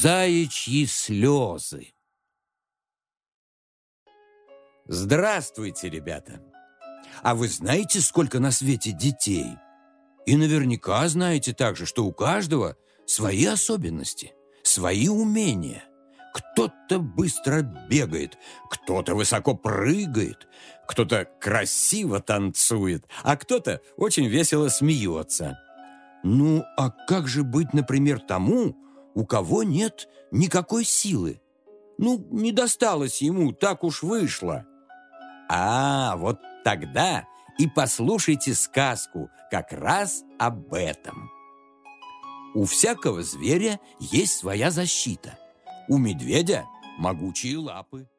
Заячьи слезы. Здравствуйте, ребята! А вы знаете, сколько на свете детей? И наверняка знаете также, что у каждого свои особенности, свои умения. Кто-то быстро бегает, кто-то высоко прыгает, кто-то красиво танцует, а кто-то очень весело смеется. Ну, а как же быть, например, тому, у кого нет никакой силы? Ну, не досталось ему, так уж вышло. А, вот тогда и послушайте сказку как раз об этом. У всякого зверя есть своя защита. У медведя могучие лапы.